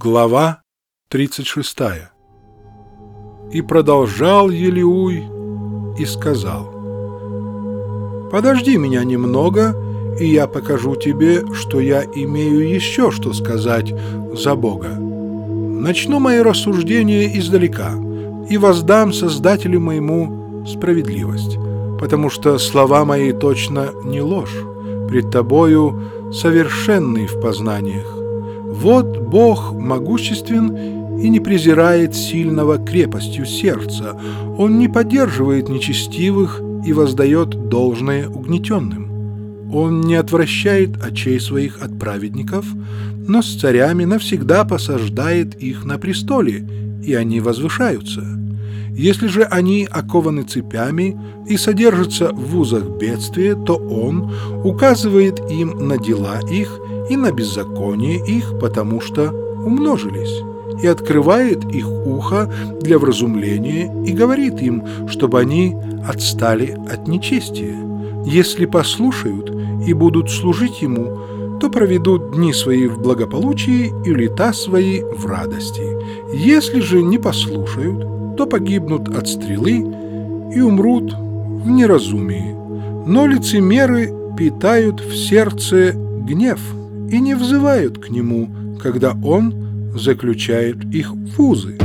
Глава 36. И продолжал Елиуй и сказал: «Подожди меня немного, и я покажу тебе, что я имею еще что сказать за Бога. Начну мои рассуждения издалека и воздам Создателю моему справедливость, потому что слова мои точно не ложь, пред тобою совершенный в познаниях. Вот Бог могуществен и не презирает сильного крепостью сердца. Он не поддерживает нечестивых и воздает должное угнетенным. Он не отвращает очей своих от праведников, но с царями навсегда посаждает их на престоле, и они возвышаются. Если же они окованы цепями и содержатся в узах бедствия, то Он указывает им на дела их и на беззаконие их, потому что умножились, и открывает их ухо для вразумления и говорит им, чтобы они отстали от нечестия. Если послушают и будут служить Ему, то проведут дни свои в благополучии и лета свои в радости. Если же не послушают, то погибнут от стрелы и умрут в неразумии. Но лицемеры питают в сердце гнев и не взывают к Нему, когда Он заключает их в узы.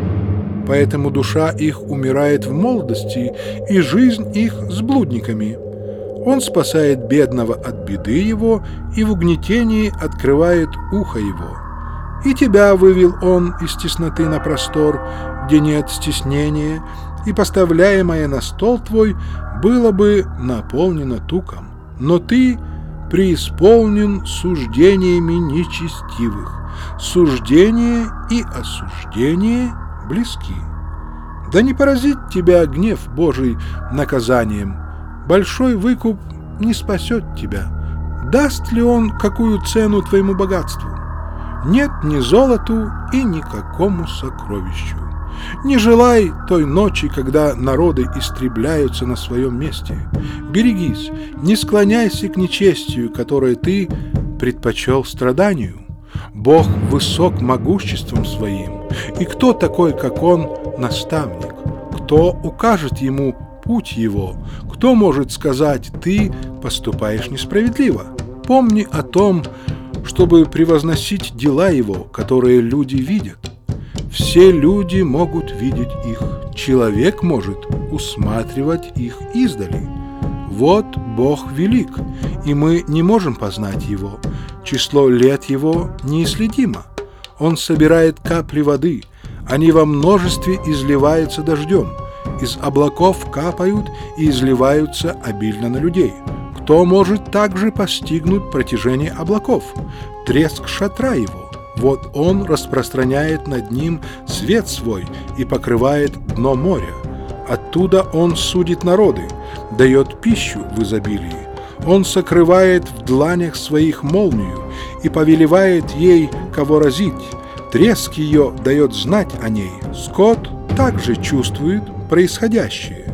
Поэтому душа их умирает в молодости, и жизнь их с блудниками. Он спасает бедного от беды его, и в угнетении открывает ухо его. И тебя вывел Он из тесноты на простор, где нет стеснения, и поставляемое на стол твой было бы наполнено туком. Но ты преисполнен суждениями нечестивых. Суждение и осуждение близки. Да не поразит тебя гнев Божий наказанием. Большой выкуп не спасет тебя. Даст ли он какую цену твоему богатству? Нет ни золоту и никакому сокровищу. Не желай той ночи, когда народы истребляются на своем месте. Берегись, не склоняйся к нечестию, которое ты предпочел страданию. Бог высок могуществом своим, и кто такой, как Он, наставник? Кто укажет ему путь его? Кто может сказать: ты поступаешь несправедливо? Помни о том, чтобы превозносить дела его, которые люди видят. Все люди могут видеть их, человек может усматривать их издали. Вот Бог велик, и мы не можем познать Его. Число лет Его неисследимо. Он собирает капли воды, они во множестве изливаются дождем, из облаков капают и изливаются обильно на людей. Кто может также постигнуть протяжение облаков, треск шатра Его? Вот Он распространяет над ним свет свой и покрывает дно моря. Оттуда Он судит народы, дает пищу в изобилии. Он сокрывает в дланях своих молнию и повелевает ей, кого разить. Треск ее дает знать о ней. Скот также чувствует происходящее.